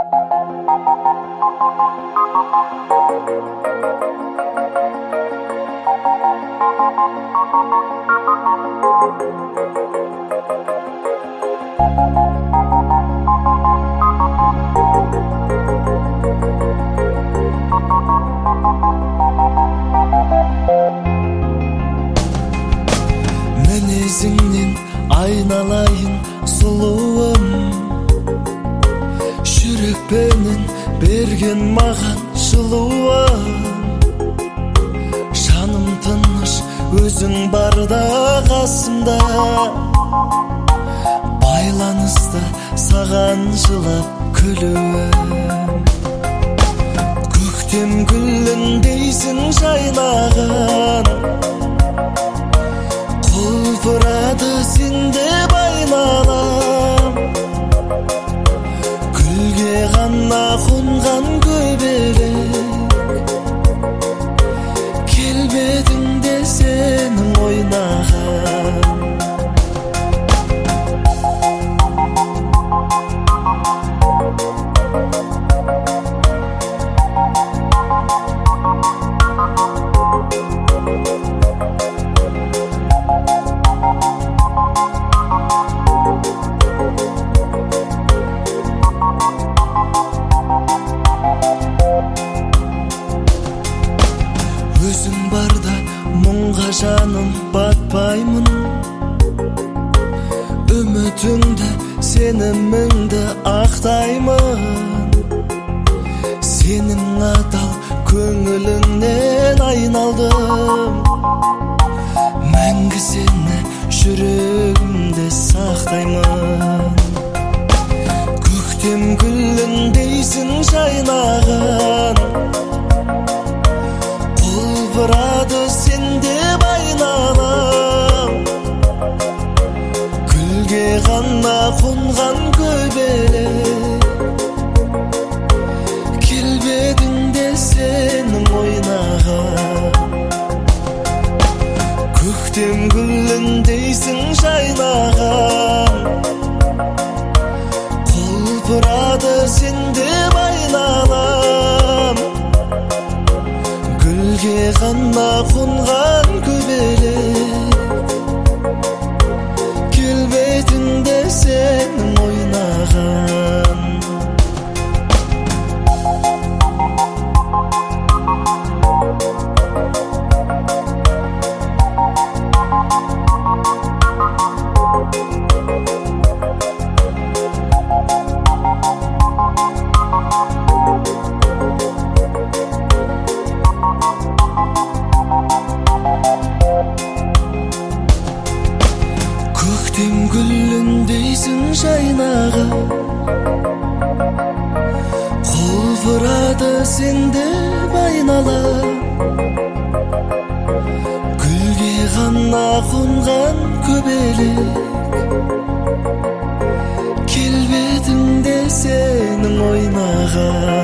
Menezingden aynalayın suluğum, жүрекпенен берген маған жылуын. Жаным тыныш, өзің барда қасымда, байланыста саған жылап күлуім. Көктем гүліндейсің жайнаған, құлпырады сендеп айналам. Гүлге ғана қонған көбелек, келбетіңде сенің ойнаған. Өзің барда мұңға жаным батпаймын, үмітіңді, сеніміңді ақтаймын. Сенің адал көңіліңнен айналдым, мәңгі сені жүрегімде сақтаймын. Көктем гүліндейсің жайнаған, құлпырады сендеп айналам. Гүлге ғана қонған көбелек, келбетіңде сенің ойнаған. Көктем гүліндейсің жайнаған, құлпырады сендеп айналам. Гүлге ғана қонған көбелек, келбетіңде сенің ойнаған. Көктем гүліндейсің жайнаған, құлпырады сендеп айналам. Гүлге ғана қонған көбелек, келбетіңде сенің ойнаған.